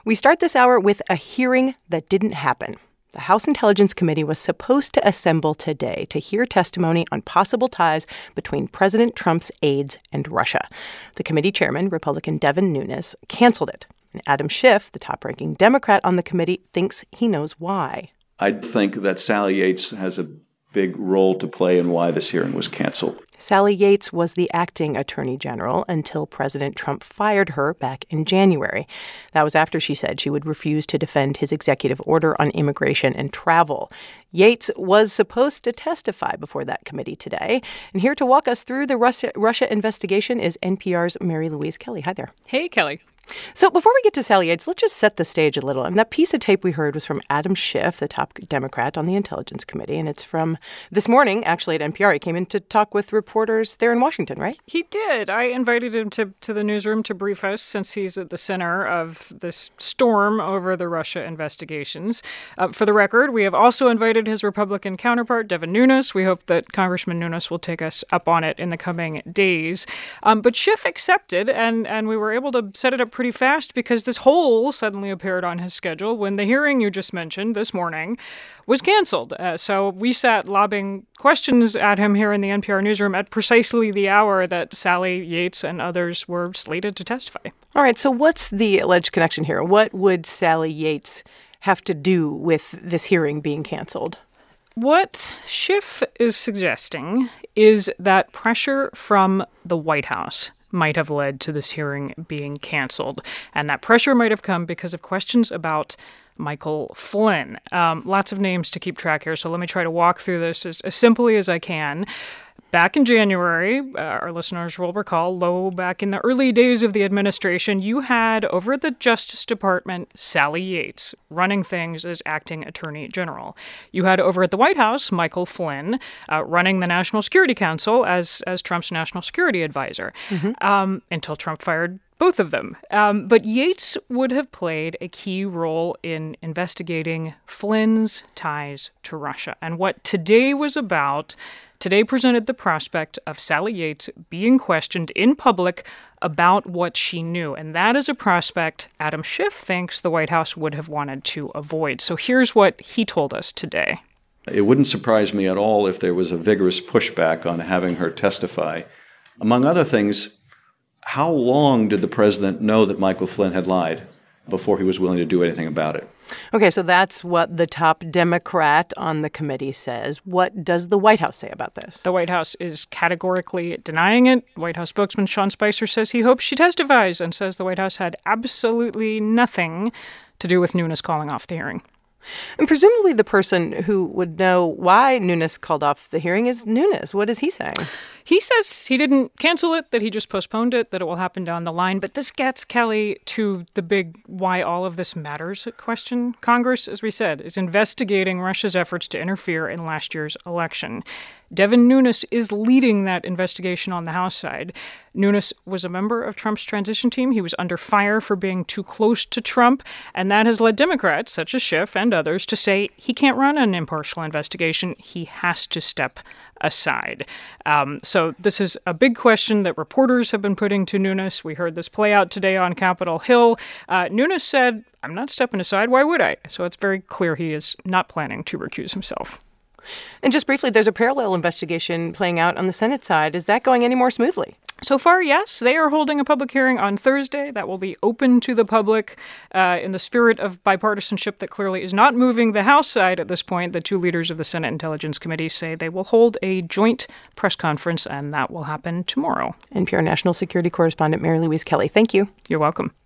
We start this hour with a hearing that didn't happen. The House Intelligence Committee was supposed to assemble today to hear testimony on possible ties between President Trump's aides and Russia. The committee chairman, Republican Devin Nunes, canceled it. And Adam Schiff, the top-ranking Democrat on the committee, thinks he knows why. I think that Sally Yates has a big role to play in why this hearing was canceled. Sally Yates was the acting attorney general until President Trump fired her back in January. That was after she said she would refuse to defend his executive order on immigration and travel. Yates was supposed to testify before that committee today. And here to walk us through the Russia investigation is NPR's Mary Louise Kelly. Hi there. Hey, Kelly. So before we get to Sally Yates, let's just set the stage a little. And that piece of tape we heard was from Adam Schiff, the top Democrat on the Intelligence Committee. And it's from this morning, actually, at NPR. He came in to talk with reporters there in Washington, right? He did. I invited him to the newsroom to brief us since he's at the center of this storm over the Russia investigations. For the record, we have also invited his Republican counterpart, Devin Nunes. We hope that Congressman Nunes will take us up on it in the coming days. But Schiff accepted, and we were able to set it up pretty fast because this hole suddenly appeared on his schedule when the hearing you just mentioned this morning was canceled. So we sat lobbing questions at him here in the NPR newsroom at precisely the hour that Sally Yates and others were slated to testify. All right, so what's the alleged connection here? What would Sally Yates have to do with this hearing being canceled? What Schiff is suggesting is that pressure from the White House might have led to this hearing being canceled. And that pressure might have come because of questions about Michael Flynn. Lots of names to keep track here, so let me try to walk through this as simply as I can. Back in January, our listeners will recall, back in the early days of the administration, you had over at the Justice Department Sally Yates running things as acting attorney general. You had over at the White House Michael Flynn running the National Security Council as Trump's national security advisor until Trump fired both of them. But Yates would have played a key role in investigating Flynn's ties to Russia. And what today was about, today presented the prospect of Sally Yates being questioned in public about what she knew. And that is a prospect Adam Schiff thinks the White House would have wanted to avoid. So here's what he told us today. It wouldn't surprise me at all if there was a vigorous pushback on having her testify. Among other things, how long did the president know that Michael Flynn had lied before he was willing to do anything about it? Okay, so that's what the top Democrat on the committee says. What does the White House say about this? The White House is categorically denying it. White House spokesman Sean Spicer says he hopes she testifies and says the White House had absolutely nothing to do with Nunes calling off the hearing. And presumably the person who would know why Nunes called off the hearing is Nunes. What is he saying? He says he didn't cancel it, that he just postponed it, that it will happen down the line. But this gets, Kelly, to the big why all of this matters question. Congress, as we said, is investigating Russia's efforts to interfere in last year's election. Devin Nunes is leading that investigation on the House side. Nunes was a member of Trump's transition team. He was under fire for being too close to Trump, and that has led Democrats, such as Schiff and others, to say he can't run an impartial investigation. He has to step aside. So this is a big question that reporters have been putting to Nunes. We heard this play out today on Capitol Hill. Nunes said, "I'm not stepping aside. Why would I?" So it's very clear he is not planning to recuse himself. And just briefly, there's a parallel investigation playing out on the Senate side. Is that going any more smoothly? So far, yes. They are holding a public hearing on Thursday that will be open to the public in the spirit of bipartisanship that clearly is not moving the House side at this point. The two leaders of the Senate Intelligence Committee say they will hold a joint press conference, and that will happen tomorrow. NPR national security correspondent Mary Louise Kelly, thank you. You're welcome.